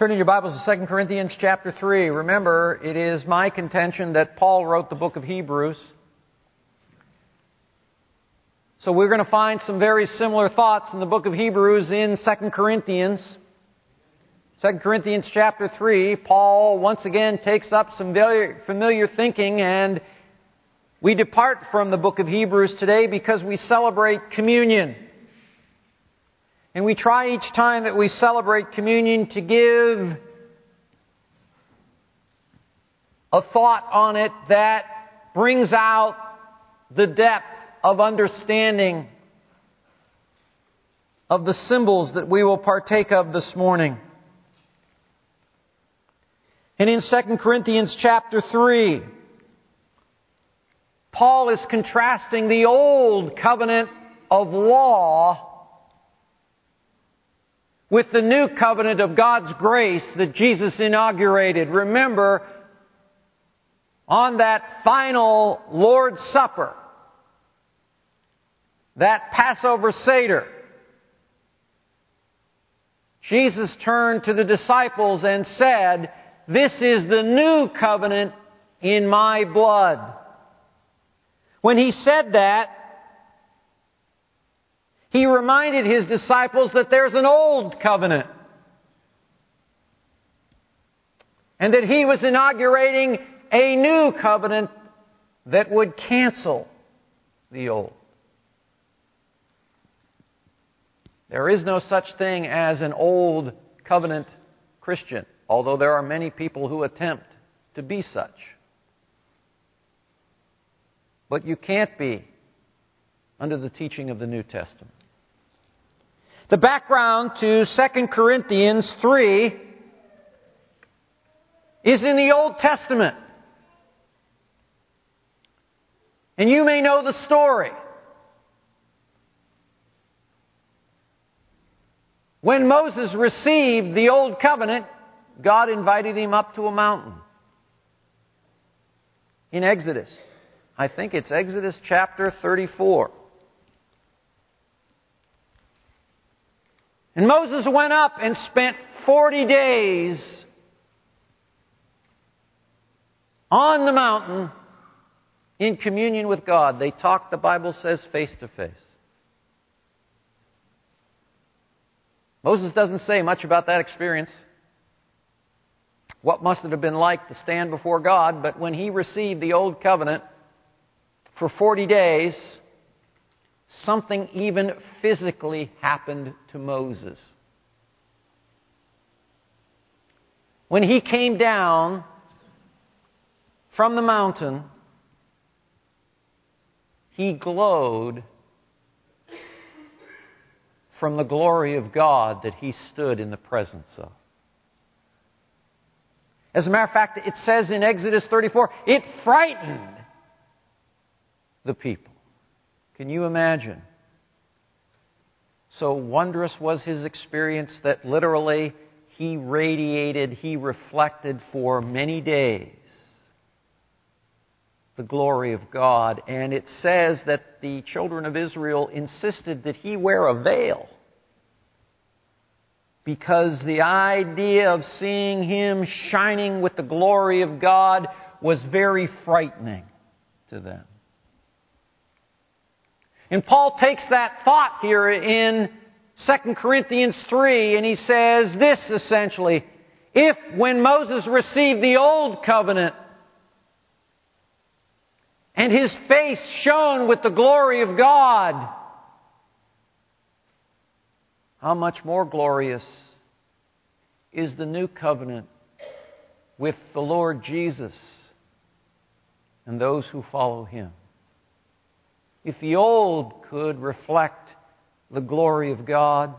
Turning your Bibles to 2 Corinthians chapter 3. Remember, it is my contention that Paul wrote the book of Hebrews. So we're going to find some very similar thoughts in the book of Hebrews in 2 Corinthians. 2 Corinthians chapter 3, Paul once again takes up some very familiar thinking, and we depart from the book of Hebrews today because we celebrate communion. And we try each time that we celebrate communion to give a thought on it that brings out the depth of understanding of the symbols that we will partake of this morning. And in 2 Corinthians chapter 3, Paul is contrasting the old covenant of law with the new covenant of God's grace that Jesus inaugurated. Remember, on that final Lord's Supper, that Passover Seder, Jesus turned to the disciples and said, "This is the new covenant in my blood." When He said that, He reminded His disciples that there's an old covenant, and that He was inaugurating a new covenant that would cancel the old. There is no such thing as an old covenant Christian, although there are many people who attempt to be such. But you can't be under the teaching of the New Testament. The background to 2 Corinthians 3 is in the Old Testament. And you may know the story. When Moses received the Old Covenant, God invited him up to a mountain. In Exodus. I think it's Exodus chapter 34. And Moses went up and spent 40 days on the mountain in communion with God. They talked, the Bible says, face to face. Moses doesn't say much about that experience. What must it have been like to stand before God? But when he received the Old Covenant for 40 days, something even physically happened to Moses. When he came down from the mountain, he glowed from the glory of God that he stood in the presence of. As a matter of fact, it says in Exodus 34, it frightened the people. Can you imagine? So wondrous was his experience that literally he radiated, he reflected for many days the glory of God. And it says that the children of Israel insisted that he wear a veil, because the idea of seeing him shining with the glory of God was very frightening to them. And Paul takes that thought here in 2 Corinthians 3, and he says this essentially: if when Moses received the Old Covenant and his face shone with the glory of God, how much more glorious is the New Covenant with the Lord Jesus and those who follow Him. If the old could reflect the glory of God,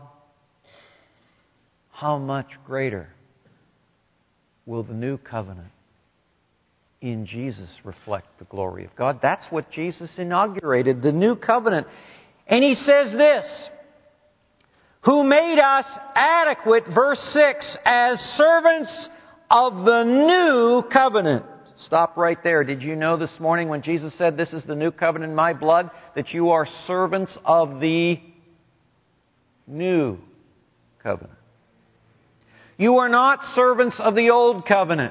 how much greater will the New Covenant in Jesus reflect the glory of God? That's what Jesus inaugurated, the New Covenant. And He says this: who made us adequate, verse 6, as servants of the new covenant. Stop right there. Did you know this morning when Jesus said, "This is the new covenant in my blood," that you are servants of the new covenant? You are not servants of the old covenant.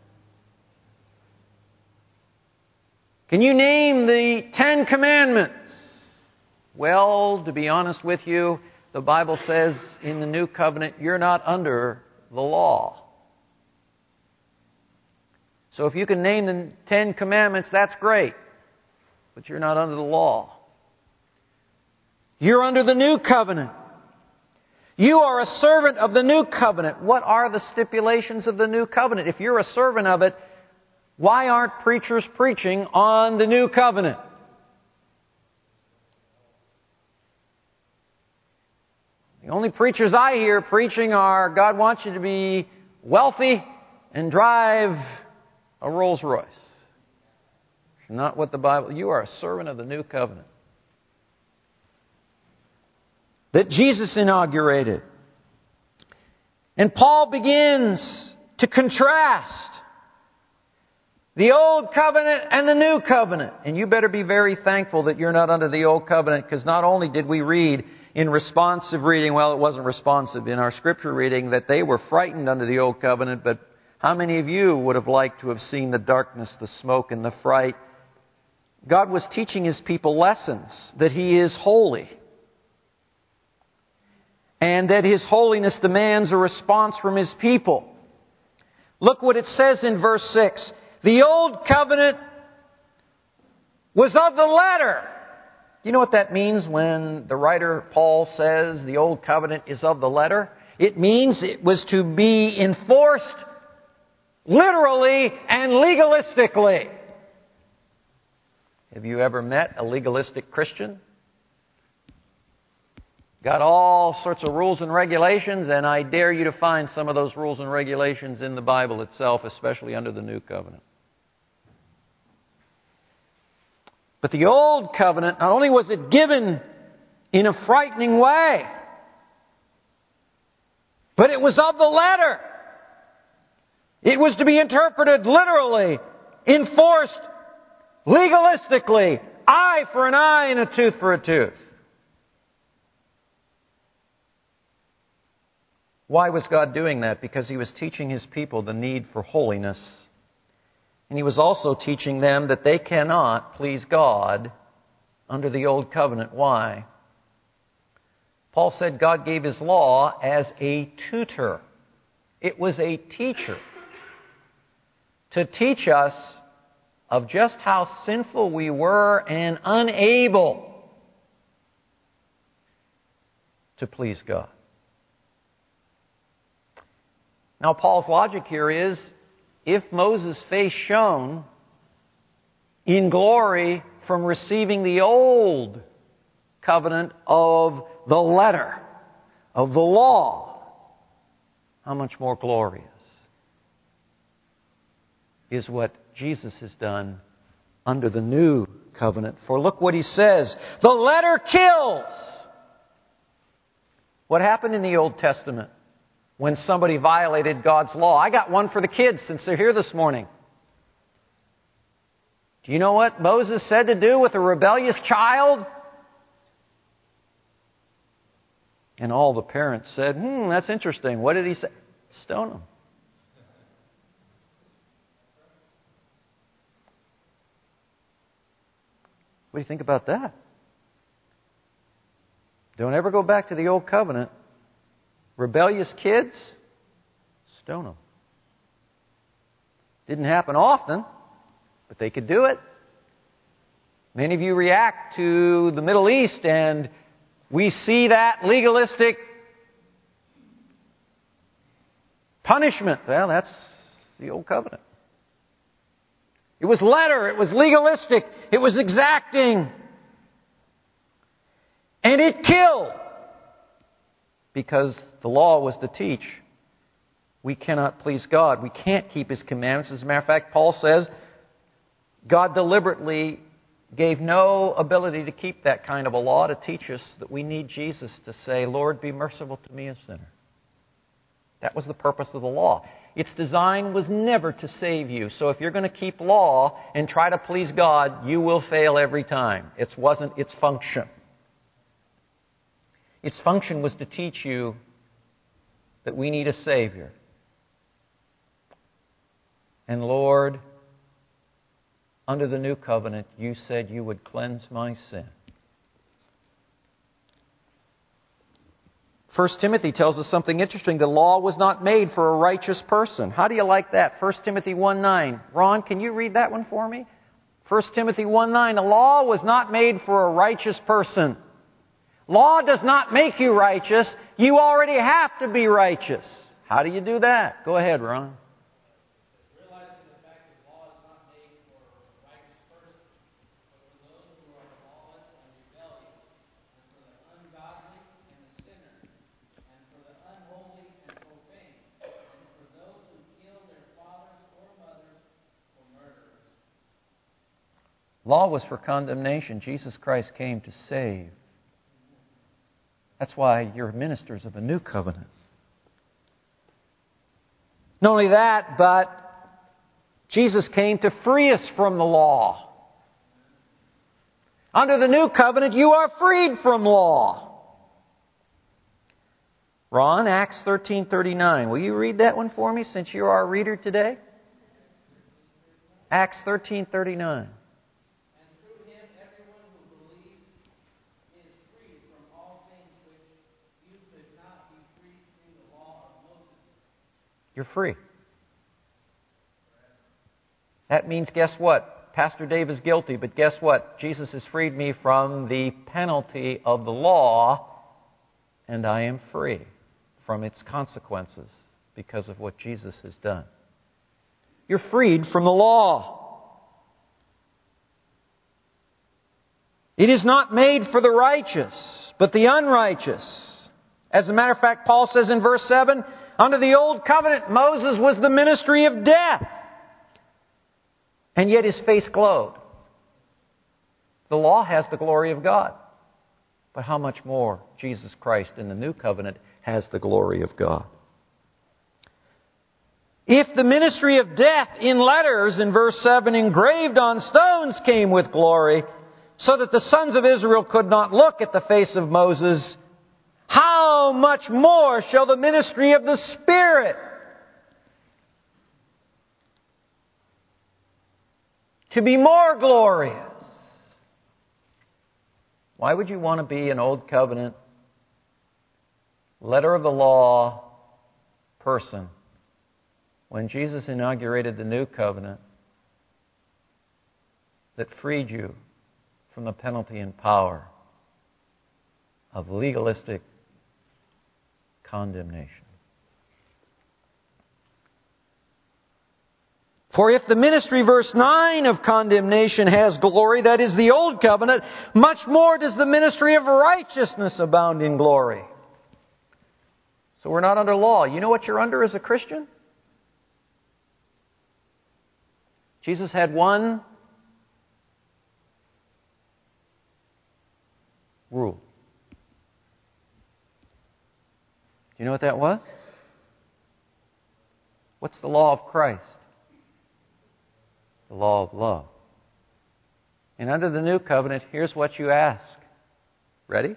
Can you name the 10 Commandments? Well, to be honest with you, the Bible says in the New Covenant, you're not under the law. So if you can name the 10 Commandments, that's great. But you're not under the law. You're under the New Covenant. You are a servant of the New Covenant. What are the stipulations of the New Covenant? If you're a servant of it, why aren't preachers preaching on the New Covenant? The only preachers I hear preaching are, God wants you to be wealthy and drive a Rolls Royce. It's not what the Bible... You are a servant of the New Covenant that Jesus inaugurated. And Paul begins to contrast the Old Covenant and the New Covenant. And you better be very thankful that you're not under the Old Covenant, because not only did we read in responsive reading, well, it wasn't responsive in our Scripture reading, that they were frightened under the Old Covenant, but how many of you would have liked to have seen the darkness, the smoke, and the fright? God was teaching His people lessons, that He is holy, and that His holiness demands a response from His people. Look what it says in verse 6. The Old Covenant was of the letter. Do you know what that means when the writer Paul says the Old Covenant is of the letter? It means it was to be enforced literally and legalistically. Have you ever met a legalistic Christian? Got all sorts of rules and regulations, and I dare you to find some of those rules and regulations in the Bible itself, especially under the New Covenant. But the Old Covenant, not only was it given in a frightening way, but it was of the letter. It was to be interpreted literally, enforced legalistically, eye for an eye and a tooth for a tooth. Why was God doing that? Because He was teaching His people the need for holiness. And He was also teaching them that they cannot please God under the Old Covenant. Why? Paul said God gave His law as a tutor. It was a teacher to teach us of just how sinful we were and unable to please God. Now, Paul's logic here is, if Moses' face shone in glory from receiving the old covenant of the letter, of the law, how much more glorious is what Jesus has done under the new covenant? For look what he says, the letter kills. What happened in the Old Testament when somebody violated God's law? I got one for the kids since they're here this morning. Do you know what Moses said to do with a rebellious child? And all the parents said, that's interesting. What did he say? Stone him. What do you think about that? Don't ever go back to the Old Covenant. Rebellious kids, stone them. Didn't happen often, but they could do it. Many of you react to the Middle East, and we see that legalistic punishment. Well, that's the Old Covenant. It was letter, it was legalistic, it was exacting. And it killed. Because the law was to teach, we cannot please God. We can't keep His commandments. As a matter of fact, Paul says, God deliberately gave no ability to keep that kind of a law to teach us that we need Jesus to say, Lord, be merciful to me, a sinner. That was the purpose of the law. Its design was never to save you. So if you're going to keep law and try to please God, you will fail every time. It wasn't its function. Its function was to teach you that we need a Savior. And Lord, under the new covenant, you said you would cleanse my sin. 1 Timothy tells us something interesting. The law was not made for a righteous person. How do you like that? 1 Timothy 1:9. Ron, can you read that one for me? 1 Timothy 1:9. The law was not made for a righteous person. Law does not make you righteous. You already have to be righteous. How do you do that? Go ahead, Ron. Law was for condemnation. Jesus Christ came to save. That's why you're ministers of a new covenant. Not only that, but Jesus came to free us from the law. Under the new covenant, you are freed from law. Ron, Acts 13:39. Will you read that one for me since you're our reader today? Acts 13:39. You're free. That means, guess what? Pastor Dave is guilty, but guess what? Jesus has freed me from the penalty of the law, and I am free from its consequences because of what Jesus has done. You're freed from the law. It is not made for the righteous, but the unrighteous. As a matter of fact, Paul says in verse 7, under the old covenant, Moses was the ministry of death. And yet his face glowed. The law has the glory of God. But how much more Jesus Christ in the new covenant has the glory of God? If the ministry of death in letters, in verse 7, engraved on stones came with glory, so that the sons of Israel could not look at the face of Moses, how much more shall the ministry of the Spirit, to be more glorious? Why would you want to be an old covenant, letter of the law person when Jesus inaugurated the new covenant that freed you from the penalty and power of legalistic condemnation? For if the ministry, verse 9, of condemnation has glory, that is the old covenant, much more does the ministry of righteousness abound in glory. So we're not under law. You know what you're under as a Christian? Jesus had one rule. Do you know what that was? What's the law of Christ? The law of love. And under the new covenant, here's what you ask. Ready?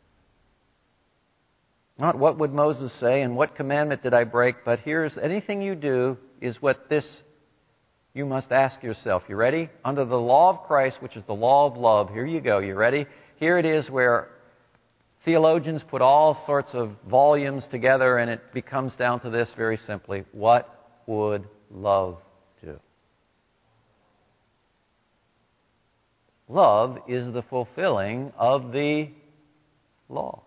Not what would Moses say and what commandment did I break, but here's anything you do is what this you must ask yourself. You ready? Under the law of Christ, which is the law of love, here you go. You ready? Here it is where theologians put all sorts of volumes together, and it becomes down to this very simply. What would love do? Love is the fulfilling of the law.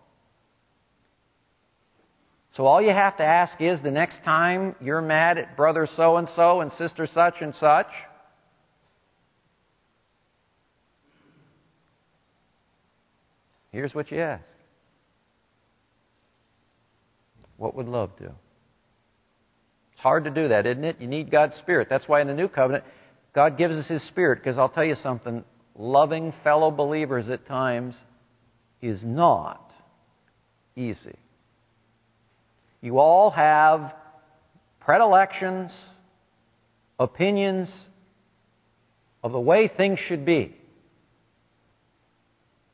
So all you have to ask is, the next time you're mad at brother so-and-so and sister such and such, here's what you ask. What would love do? It's hard to do that, isn't it? You need God's Spirit. That's why in the New Covenant, God gives us His Spirit. Because I'll tell you something, loving fellow believers at times is not easy. You all have predilections, opinions of the way things should be.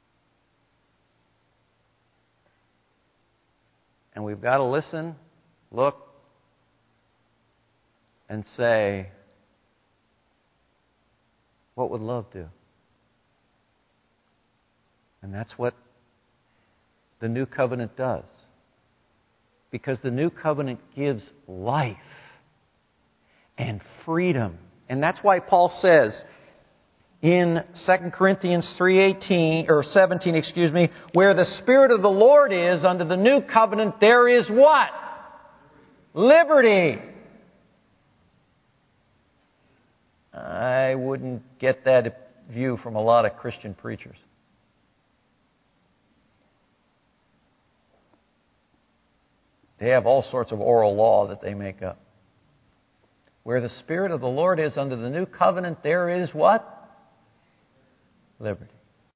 And we've got to listen look and say, what would love do? And that's what the new covenant does. Because the new covenant gives life and freedom. And that's why Paul says in 2 Corinthians 3:18 or 17, where the Spirit of the Lord is under the new covenant, there is what? Liberty. I wouldn't get that view from a lot of Christian preachers. They have all sorts of oral law that they make up. Where the Spirit of the Lord is under the new covenant, there is what? Liberty.